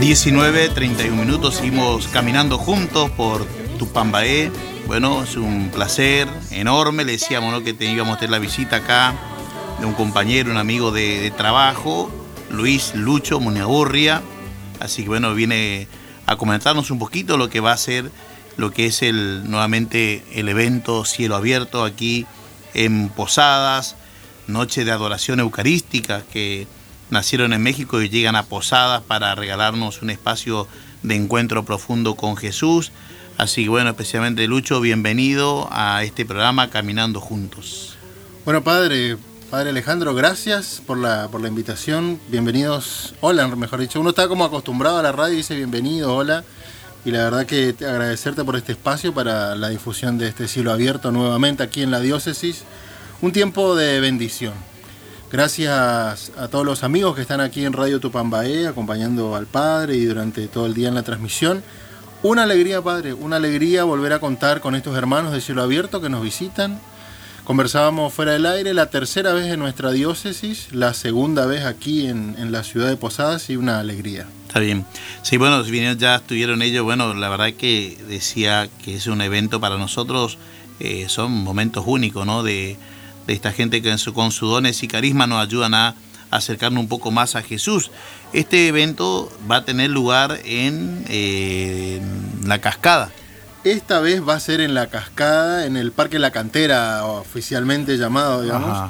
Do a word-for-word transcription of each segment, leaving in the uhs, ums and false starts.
diecinueve, treinta y un minutos, seguimos caminando juntos por Tupambaé. Bueno, es un placer enorme. Le decíamos, ¿no?, que íbamos a tener la visita acá de un compañero, un amigo de, de trabajo, Luis Lucho Muñagurria. Así que bueno, viene a comentarnos un poquito lo que va a ser, lo que es el nuevamente el evento Cielo Abierto aquí en Posadas, noche de adoración eucarística que nacieron en México y llegan a Posadas para regalarnos un espacio de encuentro profundo con Jesús. Así que bueno, especialmente Lucho, bienvenido a este programa Caminando Juntos. Bueno, padre, padre Alejandro, gracias por la, por la invitación. Bienvenidos, hola, mejor dicho. Uno está como acostumbrado a la radio y dice bienvenido, hola. Y la verdad que te agradecerte por este espacio para la difusión de este Cielo Abierto nuevamente aquí en la diócesis. Un tiempo de bendición. Gracias a todos los amigos que están aquí en Radio Tupambaé acompañando al Padre y durante todo el día en la transmisión. Una alegría, Padre, una alegría volver a contar con estos hermanos de Cielo Abierto que nos visitan. Conversábamos fuera del aire, la tercera vez en nuestra diócesis, la segunda vez aquí en, en la ciudad de Posadas, y una alegría. Está bien. Sí, bueno, si bien ya estuvieron ellos, bueno, la verdad que decía que es un evento para nosotros, eh, son momentos únicos, ¿no?, de... de esta gente que con sus dones y carisma nos ayudan a acercarnos un poco más a Jesús. Este evento va a tener lugar en, eh, en La Cascada. Esta vez va a ser en La Cascada, en el Parque La Cantera, oficialmente llamado, digamos. Ajá.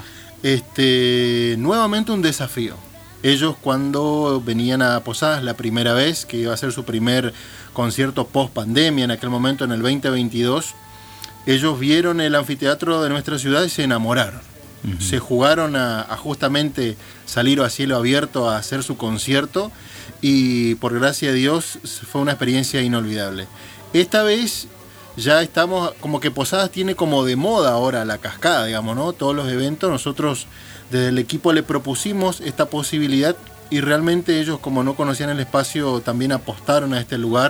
Este, nuevamente un desafío. Ellos, cuando venían a Posadas la primera vez, que iba a ser su primer concierto post pandemia, en aquel momento en el veinte veintidós, ellos vieron el anfiteatro de nuestra ciudad y se enamoraron. Uh-huh. Se jugaron a, a justamente salir a cielo abierto a hacer su concierto y por gracia de Dios fue una experiencia inolvidable. Esta vez ya estamos, como que Posadas tiene como de moda ahora La Cascada, digamos, ¿no? Todos los eventos, nosotros desde el equipo le propusimos esta posibilidad y realmente ellos, como no conocían el espacio, también apostaron a este lugar.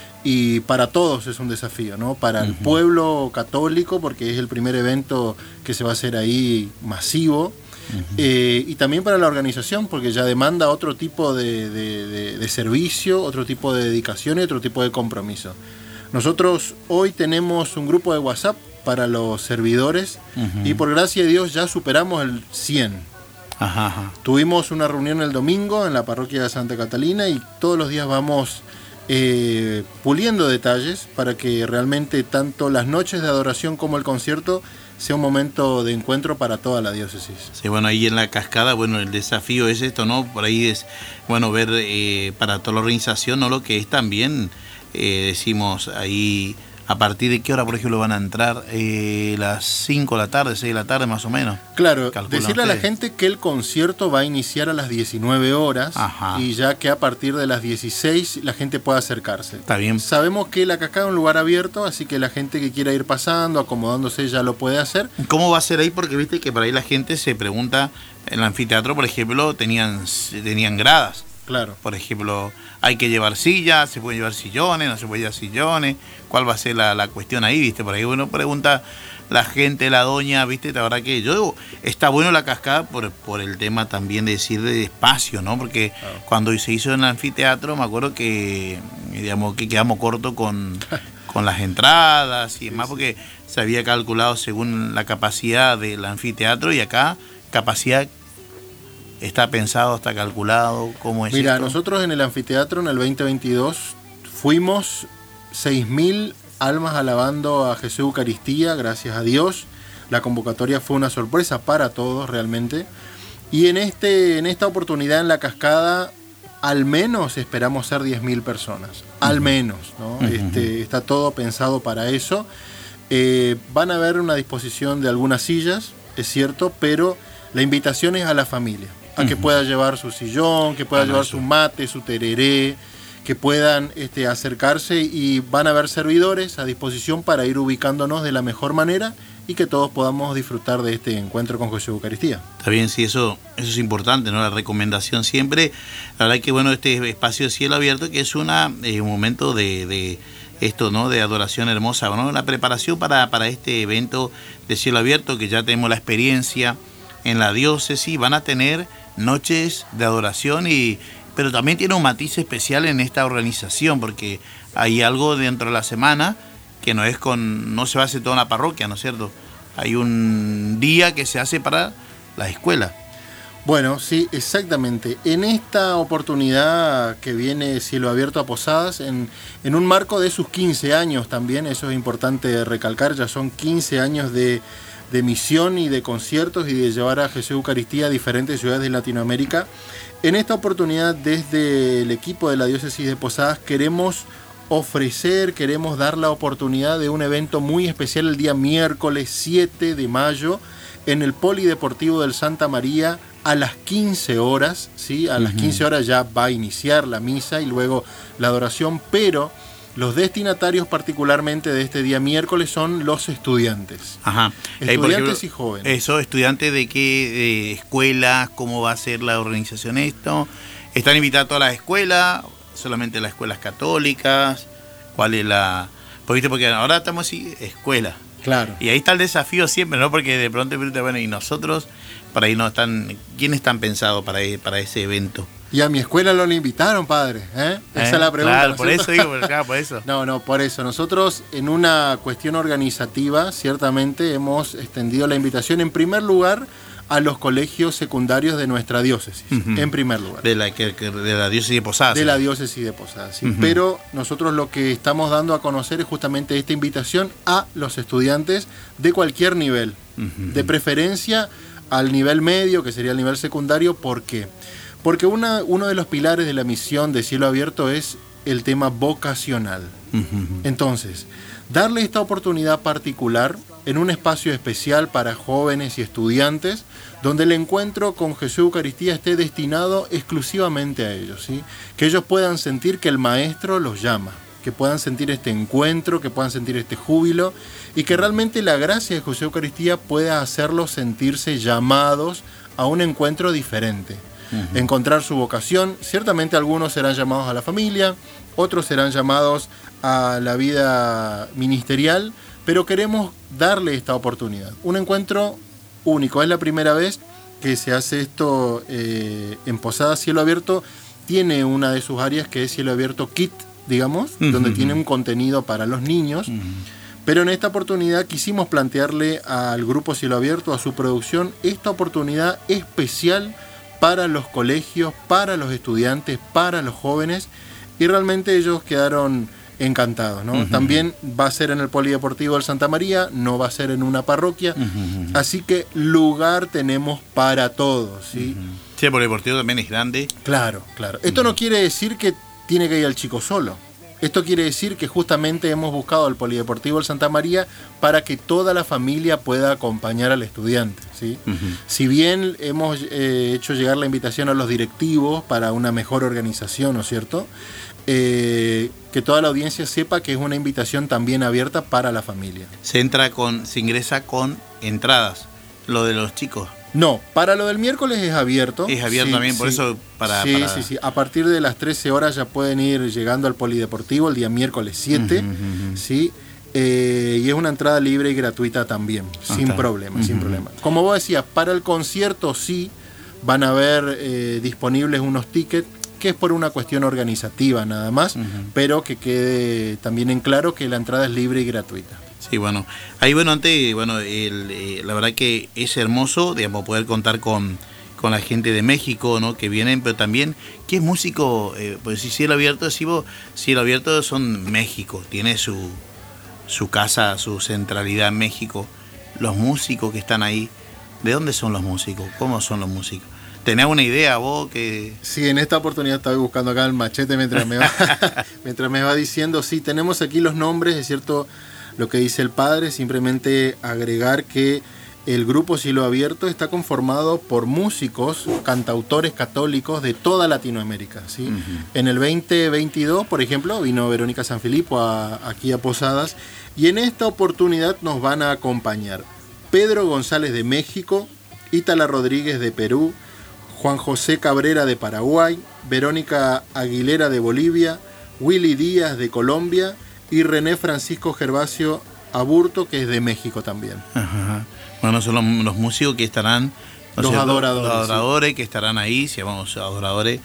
Y para todos es un desafío, ¿no? Para el uh-huh. pueblo católico, porque es el primer evento que se va a hacer ahí masivo, uh-huh. eh, y también para la organización, porque ya demanda otro tipo de, de, de, de servicio, otro tipo de dedicación y otro tipo de compromiso. Nosotros hoy tenemos un grupo de WhatsApp para los servidores uh-huh. y por gracia de Dios ya superamos el cien. Ajá, ajá. Tuvimos una reunión el domingo en la parroquia de Santa Catalina y todos los días vamos... Eh, puliendo detalles para que realmente tanto las noches de adoración como el concierto sea un momento de encuentro para toda la diócesis. Sí, bueno, ahí en La Cascada, bueno, el desafío es esto, ¿no? Por ahí es, bueno, ver eh, para toda la organización, ¿no?, lo que es también, eh, decimos ahí, a partir de qué hora, por ejemplo, van a entrar, eh, las cinco de la tarde, seis de la tarde más o menos. Claro, decirle ustedes a la gente que el concierto va a iniciar a las diecinueve horas. Ajá. Y ya que a partir de las dieciséis la gente pueda acercarse. Está bien. Sabemos que La Cascada es un lugar abierto, así que la gente que quiera ir pasando, acomodándose, ya lo puede hacer. ¿Cómo va a ser ahí? Porque viste que por ahí la gente se pregunta, en el anfiteatro, por ejemplo, tenían, tenían gradas. Claro. Por ejemplo, hay que llevar sillas, se pueden llevar sillones, no se puede llevar sillones. ¿Cuál va a ser la, la cuestión ahí, viste? Por ahí uno pregunta la gente, la doña, viste, la verdad que yo digo, está bueno La Cascada por, por el tema también de decir de espacio, ¿no? Porque claro, cuando se hizo en el anfiteatro, me acuerdo que, digamos, que quedamos cortos con, con las entradas y demás, sí, sí, porque se había calculado según la capacidad del anfiteatro y acá capacidad. ¿Está pensado, está calculado? ¿Cómo es Mira, esto? Nosotros en el anfiteatro en el veinte veintidós fuimos seis mil almas alabando a Jesús Eucaristía, gracias a Dios. La convocatoria fue una sorpresa para todos realmente. Y en, este, en esta oportunidad en La Cascada, al menos esperamos ser diez mil personas. Uh-huh. Al menos, ¿no? Uh-huh. Este, está todo pensado para eso. Eh, van a haber una disposición de algunas sillas, es cierto, pero la invitación es a la familia. A uh-huh. que pueda llevar su sillón, que pueda ah, llevar no, su mate, su tereré, que puedan este, acercarse y van a haber servidores a disposición para ir ubicándonos de la mejor manera y que todos podamos disfrutar de este encuentro con Jesús Eucaristía. Está bien, sí, eso, eso es importante, ¿no? La recomendación siempre, la verdad que bueno, este espacio de cielo abierto que es una, eh, un momento de, de esto, ¿no? De adoración hermosa, ¿no? La preparación para, para este evento de cielo abierto que ya tenemos la experiencia en la diócesis, van a tener noches de adoración y pero también tiene un matiz especial en esta organización, porque hay algo dentro de la semana que no es con, no se hace toda una parroquia, ¿no es cierto? Hay un día que se hace para la escuela. Bueno, sí, exactamente. En esta oportunidad que viene Cielo Abierto a Posadas, en, en un marco de sus quince años también, eso es importante recalcar, ya son quince años de, de misión y de conciertos y de llevar a Jesús Eucaristía a diferentes ciudades de Latinoamérica. En esta oportunidad, desde el equipo de la Diócesis de Posadas, queremos ofrecer, queremos dar la oportunidad de un evento muy especial el día miércoles siete de mayo en el Polideportivo del Santa María a las quince horas, ¿sí? A las quince horas ya va a iniciar la misa y luego la adoración, pero los destinatarios particularmente de este día miércoles son los estudiantes. Ajá. Estudiantes y jóvenes. Eso, estudiantes de qué de escuelas, cómo va a ser la organización esto. ¿Están invitadas todas las escuelas? ¿Solamente las escuelas católicas? ¿Cuál es la...? Porque, porque ahora estamos así, escuela. Claro. Y ahí está el desafío siempre, ¿no? Porque de pronto, bueno, y nosotros, para ahí no están, ¿quiénes están pensados para, para ese evento? Y a mi escuela lo invitaron, padre, ¿eh? Esa ¿Eh? es la pregunta. Claro, ¿no por eso digo, claro, por eso. No, no, por eso. Nosotros, en una cuestión organizativa, ciertamente hemos extendido la invitación, en primer lugar, a los colegios secundarios de nuestra diócesis, uh-huh. en primer lugar. De la, que, que, de la diócesis de Posadas. De la diócesis de Posadas, sí. Uh-huh. Pero nosotros lo que estamos dando a conocer es justamente esta invitación a los estudiantes de cualquier nivel, uh-huh. de preferencia al nivel medio, que sería el nivel secundario. ¿Por qué? Porque una, uno de los pilares de la misión de Cielo Abierto es el tema vocacional. Uh-huh. Entonces, darle esta oportunidad particular en un espacio especial para jóvenes y estudiantes, donde el encuentro con Jesús Eucaristía esté destinado exclusivamente a ellos, ¿sí? Que ellos puedan sentir que el Maestro los llama, que puedan sentir este encuentro, que puedan sentir este júbilo, y que realmente la gracia de Jesús Eucaristía pueda hacerlos sentirse llamados a un encuentro diferente. Uh-huh. Encontrar su vocación. Ciertamente algunos serán llamados a la familia, otros serán llamados a la vida ministerial, pero queremos darle esta oportunidad. Un encuentro único. Es la primera vez que se hace esto eh, en Posadas. Cielo Abierto tiene una de sus áreas que es Cielo Abierto Kit, digamos, uh-huh. donde tiene un contenido para los niños. Uh-huh. Pero en esta oportunidad quisimos plantearle al Grupo Cielo Abierto, a su producción, esta oportunidad especial para los colegios, para los estudiantes, para los jóvenes, y realmente ellos quedaron encantados, ¿no? Uh-huh. También va a ser en el Polideportivo del Santa María, no va a ser en una parroquia, uh-huh. así que lugar tenemos para todos, ¿sí? Uh-huh. Sí, el Polideportivo también es grande. Claro, claro. Esto uh-huh. no quiere decir que tiene que ir el chico solo. Esto quiere decir que justamente hemos buscado el Polideportivo del Santa María para que toda la familia pueda acompañar al estudiante, ¿sí? Uh-huh. Si bien hemos eh, hecho llegar la invitación a los directivos para una mejor organización, ¿no es cierto?, Eh, que toda la audiencia sepa que es una invitación también abierta para la familia. Se entra con, se ingresa con entradas, lo de los chicos. No, para lo del miércoles es abierto. Es abierto sí, también, por sí. eso para... Sí, para... sí, sí. A partir de las trece horas ya pueden ir llegando al Polideportivo el día miércoles siete, uh-huh, uh-huh. ¿sí? Eh, y es una entrada libre y gratuita también, ah, sin problema, uh-huh. sin problema. Como vos decías, para el concierto sí van a haber eh, disponibles unos tickets, que es por una cuestión organizativa nada más, uh-huh. pero que quede también en claro que la entrada es libre y gratuita. Sí, bueno, ahí bueno, antes, bueno, el, eh, la verdad que es hermoso, digamos, poder contar con, con la gente de México, ¿no?, que vienen, pero también, ¿qué es músico? Eh, pues si Cielo Abierto, si vos, Cielo Abierto son México, tiene su, su casa, su centralidad en México. Los músicos que están ahí, ¿de dónde son los músicos? ¿Cómo son los músicos? ¿Tenés una idea vos que...? Sí, en esta oportunidad estaba buscando acá el machete mientras me va, mientras me va diciendo. Sí, tenemos aquí los nombres, es cierto lo que dice el padre, simplemente agregar que el Grupo Cielo Abierto está conformado por músicos, cantautores católicos de toda Latinoamérica, ¿sí? Uh-huh. En el veinte veintidós, por ejemplo, vino Verónica Sanfilippo a, aquí a Posadas, y en esta oportunidad nos van a acompañar Pedro González de México, Ítala Rodríguez de Perú, Juan José Cabrera de Paraguay, Verónica Aguilera de Bolivia, Willy Díaz de Colombia y René Francisco Gervasio Aburto, que es de México también. Ajá. Bueno, son los, los músicos que estarán, los adoradores, los adoradores sí. que estarán ahí, si llamamos adoradores,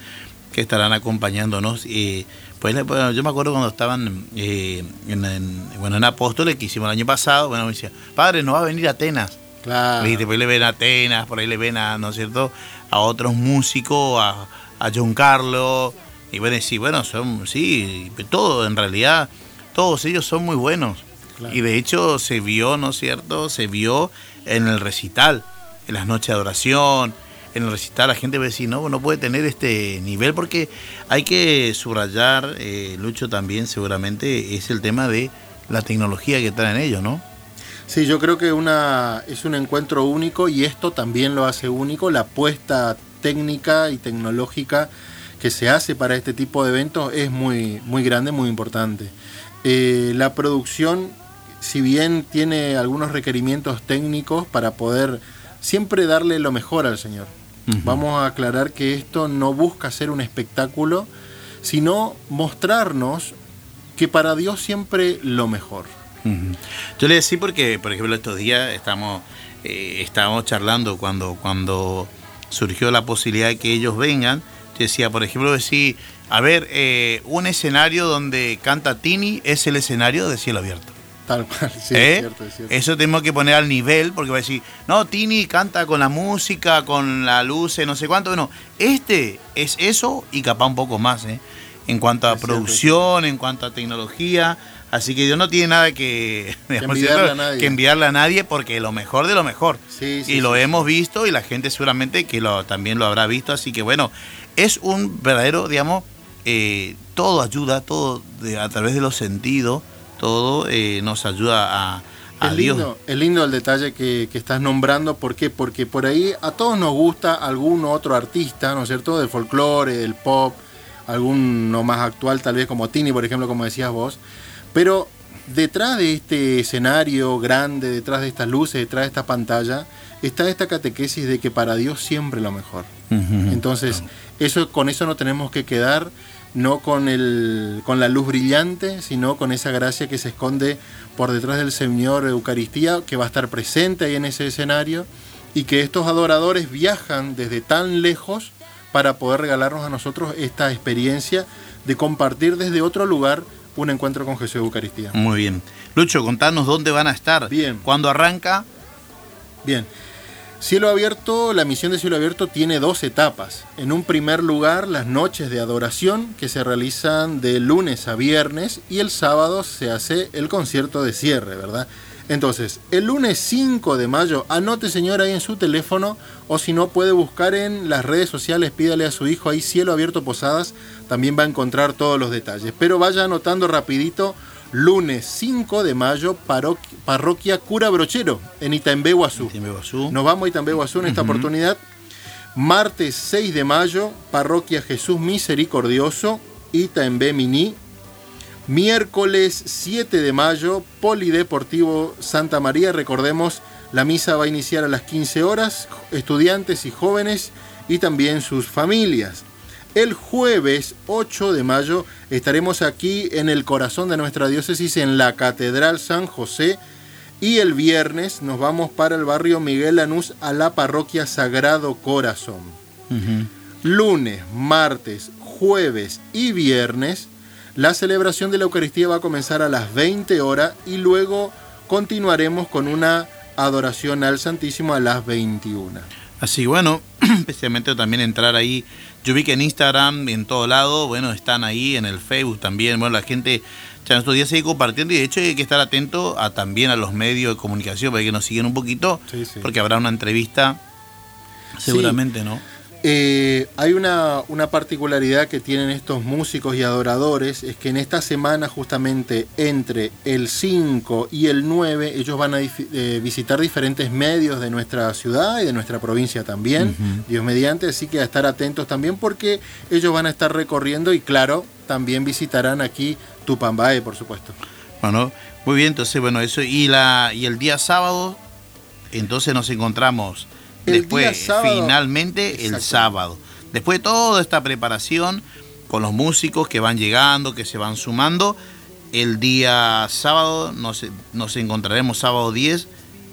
que estarán acompañándonos. Eh, pues bueno, yo me acuerdo cuando estaban eh, en, en, bueno, en Apóstoles, que hicimos el año pasado, bueno, me decía, padre, no va a venir a Atenas. Claro. Y después le ven a Atenas, por ahí le ven a, ¿no es cierto?, a otros músicos, a, a John Carlos, y bueno, sí, bueno, son, sí, todo, en realidad, todos ellos son muy buenos. Claro. Y de hecho se vio, ¿no es cierto?, se vio en el recital, en las noches de adoración, en el recital la gente va a decir, no, no puede tener este nivel, porque hay que subrayar, eh, Lucho, también seguramente, es el tema de la tecnología que traen ellos, ¿no? Sí, yo creo que una, es un encuentro único y esto también lo hace único, la apuesta técnica y tecnológica que se hace para este tipo de eventos es muy, muy grande, muy importante. Eh, la producción, si bien tiene algunos requerimientos técnicos para poder siempre darle lo mejor al Señor, uh-huh. Vamos a aclarar que esto no busca ser un espectáculo, sino mostrarnos que para Dios siempre lo mejor. Uh-huh. Yo le decía porque, por ejemplo, estos días estamos, eh, estábamos charlando cuando, cuando surgió la posibilidad de que ellos vengan. Yo decía, por ejemplo, decir, a ver, eh, un escenario donde canta Tini es el escenario de cielo abierto. Tal cual, sí, ¿Eh? es cierto, es cierto. Eso tenemos que poner al nivel, porque va a decir, no, Tini canta con la música, con la luz, no sé cuánto. Bueno, este es eso y capaz un poco más, ¿eh? En cuanto a es producción, cierto. En cuanto a tecnología. Así que Dios no tiene nada que, digamos, que, enviarle a nadie. que enviarle a nadie, porque lo mejor de lo mejor. Sí, sí, y lo sí, hemos sí. visto y la gente seguramente que lo, también lo habrá visto. Así que bueno, es un verdadero, digamos, eh, todo ayuda, todo de, a través de los sentidos, todo eh, nos ayuda a, a es Dios. Lindo, es lindo el detalle que, que estás nombrando. ¿Por qué? Porque por ahí a todos nos gusta algún otro artista, ¿no es cierto?, del folclore, del pop, alguno más actual tal vez como Tini, por ejemplo, como decías vos. Pero detrás de este escenario grande, detrás de estas luces, detrás de esta pantalla, está esta catequesis de que para Dios siempre lo mejor. Uh-huh. Entonces, eso, con eso no tenemos que quedar, no con, el, con la luz brillante, sino con esa gracia que se esconde por detrás del Señor Eucaristía, que va a estar presente ahí en ese escenario, y que estos adoradores viajan desde tan lejos para poder regalarnos a nosotros esta experiencia de compartir desde otro lugar un encuentro con Jesús Eucaristía. Muy bien. Lucho, contanos dónde van a estar. Bien. ¿Cuándo arranca? Bien. Cielo Abierto, la misión de Cielo Abierto tiene dos etapas. En un primer lugar, las noches de adoración, que se realizan de lunes a viernes, y el sábado se hace el concierto de cierre, ¿verdad? Entonces, el lunes cinco de mayo, anote, señor, ahí en su teléfono, o si no, puede buscar en las redes sociales, pídale a su hijo ahí Cielo Abierto Posadas, también va a encontrar todos los detalles. Pero vaya anotando rapidito, lunes cinco de mayo, parroquia, parroquia Cura Brochero, en Itaimbé, Guazú. Itaimbé, Guazú. Nos vamos a Itaimbé, Guazú en esta uh-huh. oportunidad. Martes seis de mayo, parroquia Jesús Misericordioso, Itaimbé, Miní. Miércoles siete de mayo, Polideportivo Santa María. Recordemos, la misa va a iniciar a las quince horas, estudiantes y jóvenes y también sus familias. El jueves ocho de mayo estaremos aquí en el corazón de nuestra diócesis, en la Catedral San José, y el viernes nos vamos para el barrio Miguel Lanús, a la parroquia Sagrado Corazón. Uh-huh. Lunes, martes, jueves y viernes, la celebración de la Eucaristía va a comenzar a las veinte horas y luego continuaremos con una adoración al Santísimo a las veintiuna. Así, bueno, especialmente también entrar ahí. Yo vi que en Instagram, en todo lado, bueno, están ahí, en el Facebook también. Bueno, la gente ya en estos días sigue compartiendo, y de hecho hay que estar atento a, también a los medios de comunicación para que nos sigan un poquito, sí, sí. Porque habrá una entrevista seguramente, sí. ¿No? Eh, hay una, una particularidad que tienen estos músicos y adoradores, es que en esta semana, justamente entre el cinco y el nueve, ellos van a dif- eh, visitar diferentes medios de nuestra ciudad y de nuestra provincia también, uh-huh. Dios mediante, así que a estar atentos también, porque ellos van a estar recorriendo y claro, también visitarán aquí Tupambaé, por supuesto. Bueno, muy bien, entonces bueno, eso, y, la, y el día sábado, entonces nos encontramos... El Después, sábado, finalmente, el sábado. Después de toda esta preparación, con los músicos que van llegando, que se van sumando, el día sábado nos, nos encontraremos sábado diez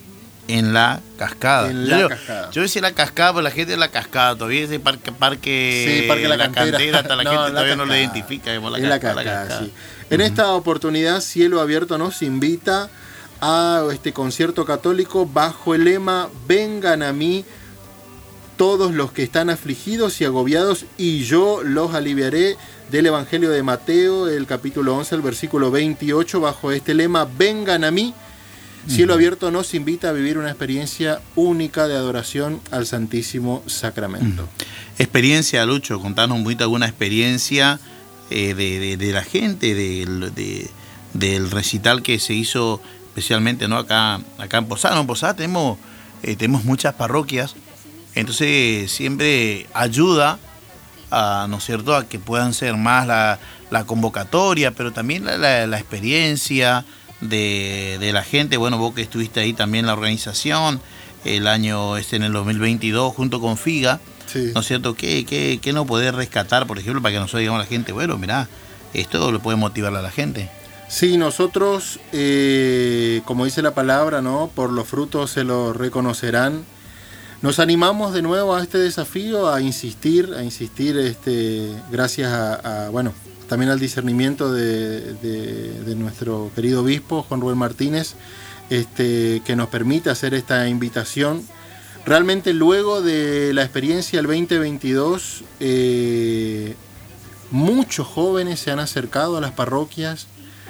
En la cascada. En la yo, cascada. Yo decía la cascada, pero la gente de la cascada todavía dice parque, parque, sí, parque la, la cantera. cantera, hasta la no, gente la todavía cascada. no le identifica. La, cascada, la cascada, la cascada. Sí. En uh-huh. esta oportunidad, Cielo Abierto nos invita a este concierto católico bajo el lema Vengan a mí todos los que están afligidos y agobiados y yo los aliviaré, del Evangelio de Mateo, el capítulo once, el versículo veintiocho, bajo este lema Vengan a mí. Cielo Abierto nos invita a vivir una experiencia única de adoración al Santísimo Sacramento. Uh-huh. Experiencia, Lucho, contanos un poquito alguna experiencia eh, de, de, de la gente, de, de, del recital que se hizo especialmente, ¿no? acá, acá en Posada. ¿no? En Posada tenemos, eh, tenemos muchas parroquias, entonces siempre ayuda a, ¿no es cierto?, a que puedan ser más la, la convocatoria, pero también la, la, la experiencia de, de la gente. Bueno, vos que estuviste ahí también en la organización el año este en el dos mil veintidós junto con Figa, sí. ¿no es cierto? ¿Qué, qué, qué no podés rescatar, por ejemplo, para que nosotros digamos a la gente, bueno, mirá, esto le puede motivar a la gente? Sí, nosotros, eh, como dice la palabra, ¿no? Por los frutos se los reconocerán. Nos animamos de nuevo a este desafío, a insistir, a insistir, este, gracias a, a bueno, también al discernimiento de, de, de nuestro querido obispo, Juan Rubén Martínez, este, que nos permite hacer esta invitación. Realmente luego de la experiencia del veinte veintidós, eh, muchos jóvenes se han acercado a las parroquias,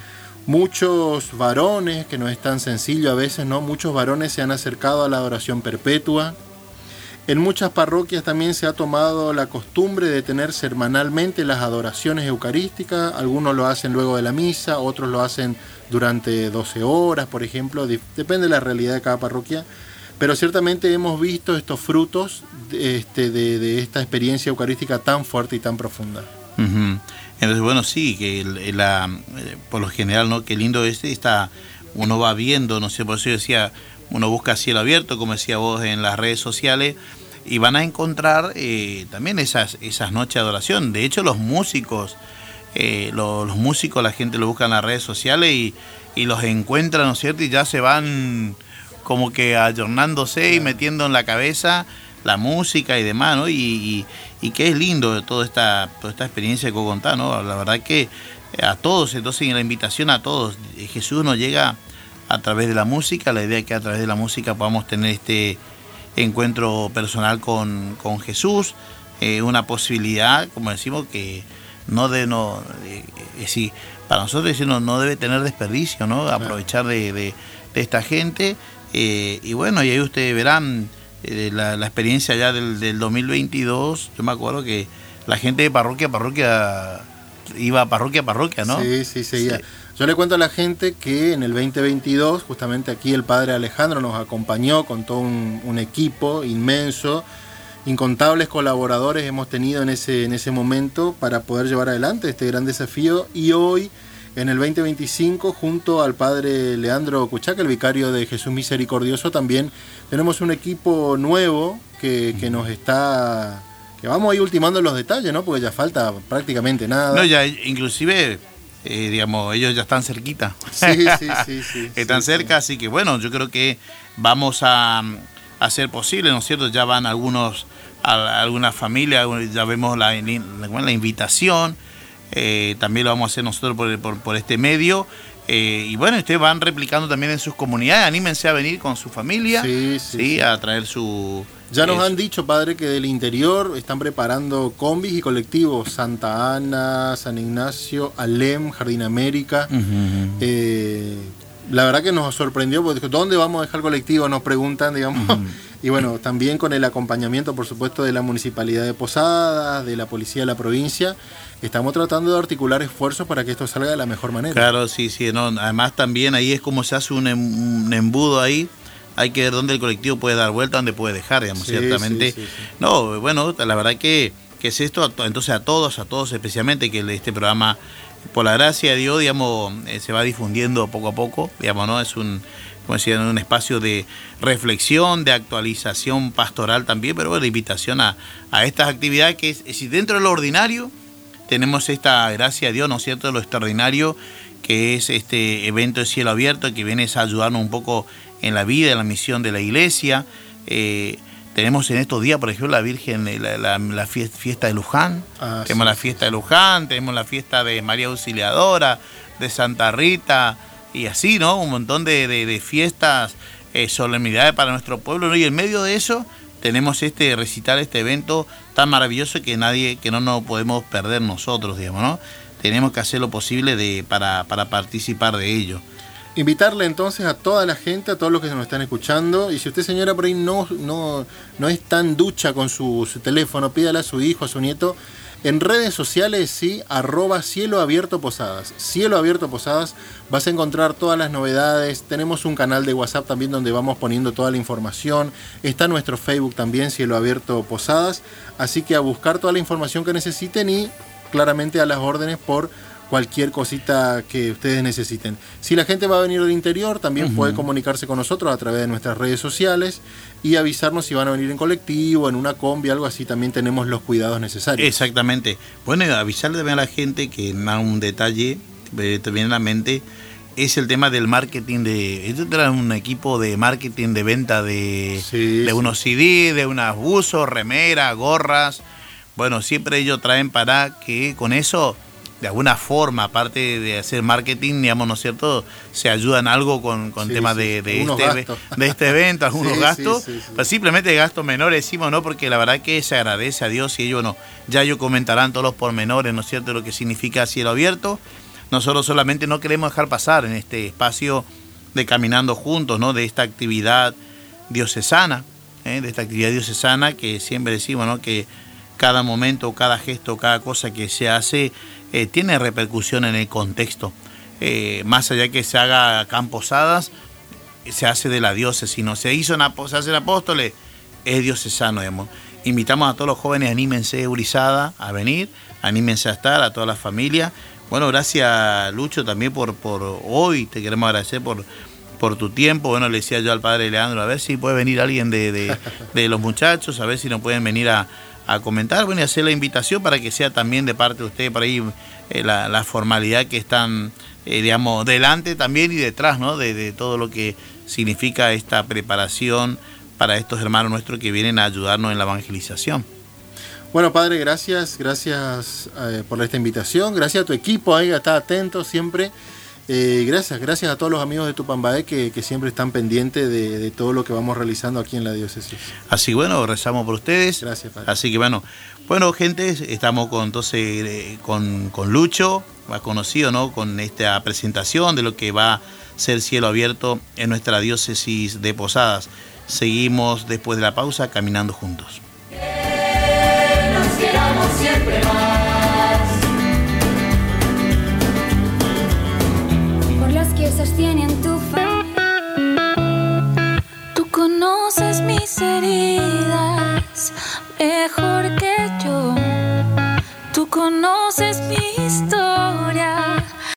muchos varones, que no es tan sencillo a veces, ¿no? Muchos varones se han acercado a la adoración perpetua. En muchas parroquias también se ha tomado la costumbre de tener semanalmente las adoraciones eucarísticas. Algunos lo hacen luego de la misa, otros lo hacen durante doce horas, por ejemplo. Depende de la realidad de cada parroquia. Pero ciertamente hemos visto estos frutos de, este, de, de esta experiencia eucarística tan fuerte y tan profunda. Uh-huh. Entonces, bueno, sí, que la, por lo general, ¿no? Qué lindo este, está, uno va viendo, no sé, por eso yo decía, uno busca Cielo Abierto, como decía vos, en las redes sociales, y van a encontrar eh, también esas, esas noches de adoración. De hecho, los músicos, eh, los, los músicos, la gente lo busca en las redes sociales y, y los encuentra, ¿no es cierto? Y ya se van como que ayornándose y metiendo en la cabeza la música y demás, ¿no? Y, y, y que es lindo toda esta, toda esta experiencia que vos contás, ¿no? La verdad que a todos, entonces en la invitación a todos, Jesús nos llega a través de la música. La idea es que a través de la música podamos tener este encuentro personal con, con Jesús, eh, una posibilidad, como decimos, que no de no eh, eh, sí, para nosotros decimos, no debe tener desperdicio, ¿no? Aprovechar de, de, de esta gente, eh, y bueno, y ahí ustedes verán eh, la, la experiencia ya del, del dos mil veintidós. Yo me acuerdo que la gente de parroquia a parroquia iba a parroquia a parroquia, ¿no? Sí, sí, seguía. Sí. Yo le cuento a la gente que en el veinte veintidós, justamente aquí el padre Alejandro nos acompañó con todo un, un equipo inmenso, incontables colaboradores hemos tenido en ese, en ese momento para poder llevar adelante este gran desafío. Y hoy, en el veinte veinticinco, junto al padre Leandro Cuchaca, el vicario de Jesús Misericordioso, también tenemos un equipo nuevo que, que nos está... que vamos a ir ultimando los detalles, ¿no? Porque ya falta prácticamente nada. No, ya inclusive... Eh, digamos, ellos ya están cerquita. Sí, sí, sí, sí. Están sí, cerca, sí. Así que bueno, yo creo que vamos a, a hacer posible, ¿no es cierto? Ya van algunos, a, algunas familias, ya vemos la, la, la invitación, eh, también lo vamos a hacer nosotros por, por, por este medio. Eh, y bueno, ustedes van replicando también en sus comunidades, anímense a venir con su familia, sí, sí, ¿sí? Sí. A traer su... Ya nos eh, han dicho, padre, que del interior están preparando combis y colectivos, Santa Ana, San Ignacio, Alem, Jardín América. Uh-huh. Eh, la verdad que nos sorprendió, porque ¿dónde vamos a dejar colectivo? Nos preguntan, digamos. Uh-huh. Y bueno, también con el acompañamiento, por supuesto, de la Municipalidad de Posadas, de la Policía de la provincia, estamos tratando de articular esfuerzos para que esto salga de la mejor manera. Claro, sí, sí. No, además también ahí es como se hace un, un embudo ahí. Hay que ver dónde el colectivo puede dar vuelta, dónde puede dejar, digamos, sí, ciertamente. Sí, sí, sí. No, bueno, la verdad que, que es esto, entonces a todos, a todos especialmente, que este programa, por la gracia de Dios, digamos, eh, se va difundiendo poco a poco, digamos, ¿no? Es un, como decía, un espacio de reflexión, de actualización pastoral también, pero bueno, de invitación a, a estas actividades que, es, es, dentro de lo ordinario, tenemos esta gracia de Dios, ¿no es cierto?, lo extraordinario, que es este evento de Cielo Abierto, que viene a ayudarnos un poco en la vida, en la misión de la iglesia. Eh, tenemos en estos días, por ejemplo, la Virgen, la, la, la fiesta de Luján, ah, tenemos sí, la fiesta sí. de Luján, tenemos la fiesta de María Auxiliadora, de Santa Rita, y así, ¿no? Un montón de, de, de fiestas, eh, solemnidades para nuestro pueblo, ¿no? Y en medio de eso tenemos este recital, este evento tan maravilloso que nadie, que no nos podemos perder nosotros, digamos, ¿no? Tenemos que hacer lo posible de, para, para participar de ello. Invitarle entonces a toda la gente, a todos los que nos están escuchando, y si usted, señora, por ahí no, no, no es tan ducha con su, su teléfono, pídale a su hijo, a su nieto, en redes sociales, sí, arroba Cielo Abierto Posadas. Cielo Abierto Posadas, vas a encontrar todas las novedades. Tenemos un canal de WhatsApp también donde vamos poniendo toda la información. Está nuestro Facebook también, Cielo Abierto Posadas. Así que a buscar toda la información que necesiten y claramente a las órdenes por cualquier cosita que ustedes necesiten. Si la gente va a venir del interior, también uh-huh. puede comunicarse con nosotros a través de nuestras redes sociales y avisarnos si van a venir en colectivo, en una combi, algo así. También tenemos los cuidados necesarios. Exactamente. Bueno, avisarle también a la gente que un detalle que te viene a la mente es el tema del marketing. De esto trae un equipo de marketing de venta de, sí, de sí. unos C D, de unos buzos, remeras, gorras. Bueno, siempre ellos traen para que con eso, de alguna forma, aparte de hacer marketing, digamos, ¿no es cierto?, se ayudan algo con, con sí, temas sí, de, de, este, de este evento, algunos sí, gastos, sí, sí, sí. Pues simplemente gastos menores, decimos, ¿no? Porque la verdad que se agradece a Dios y ellos no, ya ellos comentarán todos los pormenores, ¿no es cierto?, lo que significa Cielo Abierto. Nosotros solamente no queremos dejar pasar en este espacio de Caminando Juntos, ¿no?, de esta actividad diocesana, ¿eh? de esta actividad diocesana que siempre decimos, ¿no?, que cada momento, cada gesto, cada cosa que se hace eh, tiene repercusión en el contexto. Eh, más allá que se haga acá en Posadas, se hace de la diócesis, no se hizo en, se hace en Apóstoles, es diocesano, digamos. Invitamos a todos los jóvenes, anímense, Urizada, a venir, anímense a estar, a toda la familia. Bueno, gracias, Lucho, también por, por hoy, te queremos agradecer por, por tu tiempo. Bueno, le decía yo al padre Leandro, a ver si puede venir alguien de, de, de los muchachos, a ver si nos pueden venir a a comentar, bueno, y hacer la invitación para que sea también de parte de usted por ahí eh, la, la formalidad que están, eh, digamos, delante también y detrás, ¿no?, de, de todo lo que significa esta preparación para estos hermanos nuestros que vienen a ayudarnos en la evangelización. Bueno, padre, gracias, gracias eh, por esta invitación, gracias a tu equipo ahí, está atento siempre. Eh, gracias, gracias a todos los amigos de Tupambaé que, que siempre están pendientes de, de todo lo que vamos realizando aquí en la diócesis. Así, bueno, rezamos por ustedes. Gracias, padre. Así que bueno, bueno, gente, estamos con entonces eh, con, con Lucho, más conocido, ¿no?, con esta presentación de lo que va a ser Cielo Abierto en nuestra diócesis de Posadas. Seguimos después de la pausa caminando juntos. Que nos queramos siempre más. Que sostienen tu familia.